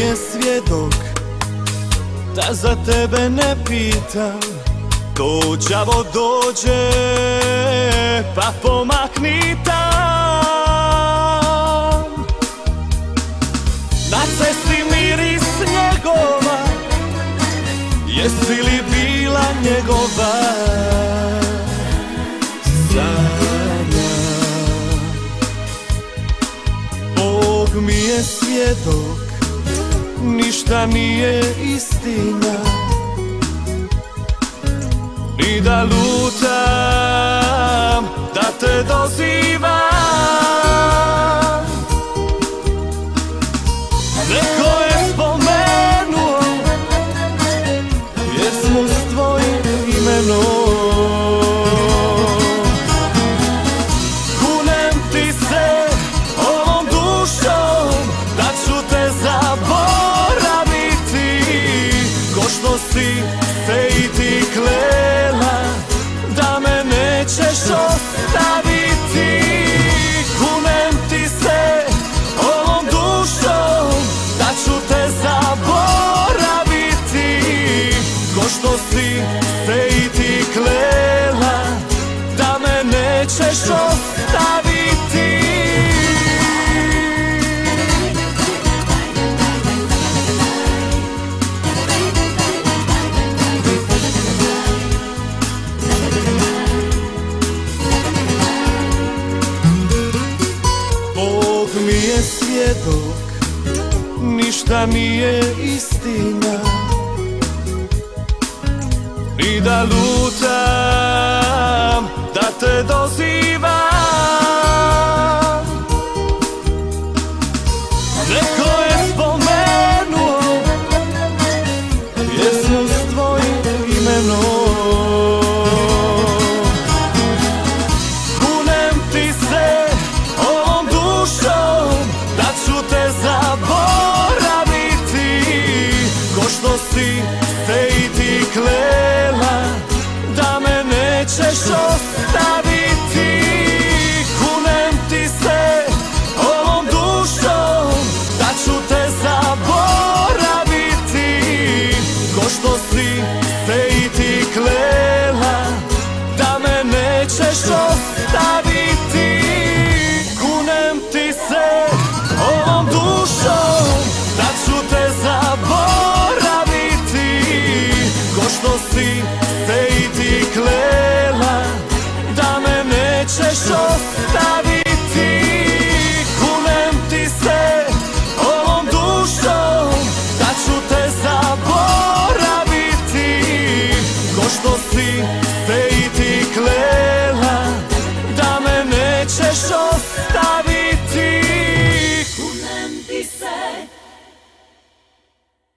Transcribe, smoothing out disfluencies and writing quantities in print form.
je svjedok da za tebe ne pitam. To đavo dođe pa pomakni tam. Na cesti miris njegova, jesi li bila njegova sanja? Bog mi je svjedok, ništa nije istina, ni da lutam, da te dozivam. Neko je spomenuo pjesmu s tvojim imenom. Kunem ti se ovom dušom da ću te zaboraviti, ko što si se i ti klela da me nećeš ostaviti. Kunem ti se ovom dušom da ću te zaboraviti, ko što si se i ti klela da me nećeš ostaviti. Bog mi je svjedok, ništa nije istina, ni da lutam, da te dozivam.